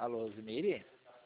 Alô, Rosemary?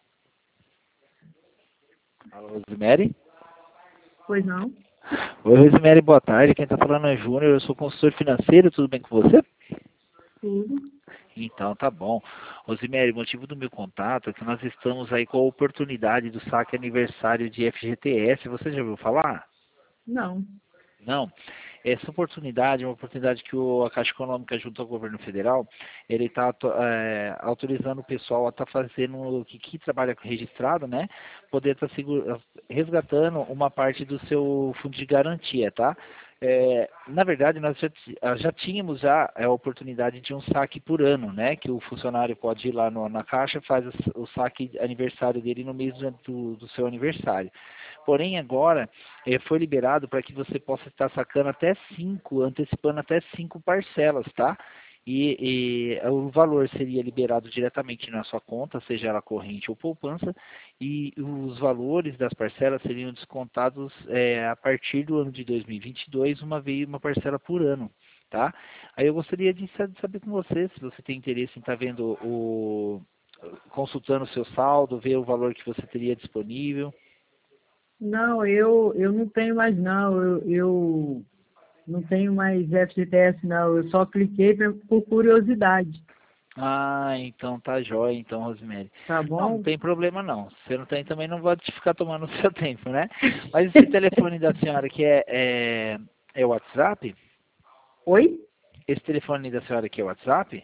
Alô, Rosemary? Pois não? Oi, Rosemary, boa tarde. Quem está falando é Júnior, eu sou consultor financeiro, tudo bem com você? Tudo. Então, tá bom. Rosemary, o motivo do meu contato é que nós estamos aí com a oportunidade do saque aniversário de FGTS. Você já ouviu falar? Não. Não. Essa oportunidade é uma oportunidade que a Caixa Econômica, junto ao governo federal, ele está autorizando o pessoal a estar fazendo, que trabalha registrado, né? Poder estar resgatando uma parte do seu fundo de garantia, tá? Na verdade, nós já tínhamos a oportunidade de um saque por ano, né? Que o funcionário pode ir lá na Caixa, faz o saque aniversário dele no mês do seu aniversário. Porém, agora foi liberado para que você possa estar sacando antecipando até 5 parcelas, tá? E o valor seria liberado diretamente na sua conta, seja ela corrente ou poupança, e os valores das parcelas seriam descontados a partir do ano de 2022, uma parcela por ano, tá? Aí eu gostaria de saber com você, se você tem interesse em estar vendo consultando o seu saldo, ver o valor que você teria disponível. Não, eu não tenho mais não. Eu não tenho mais FGTS não. Eu só cliquei por curiosidade. Ah, então tá jóia, então, Rosemary. Tá Não, não bom? tem problema não. Se você não tem também, não vou te ficar tomando o seu tempo, né? Mas esse telefone da senhora que é o WhatsApp? Oi? Esse telefone da senhora aqui é o WhatsApp?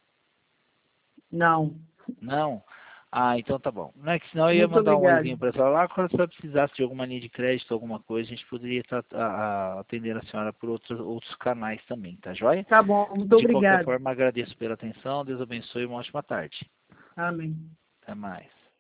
Não. Não? Ah, então tá bom. Não é que senão eu ia Muito mandar um obrigado. oizinho pra senhora lá, quando a senhora precisasse de alguma linha de crédito, alguma coisa, a gente poderia estar atendendo a senhora por outros canais também, tá jóia? Tá bom, muito De qualquer obrigado. forma, agradeço pela atenção, Deus abençoe e uma ótima tarde. Amém. Até mais.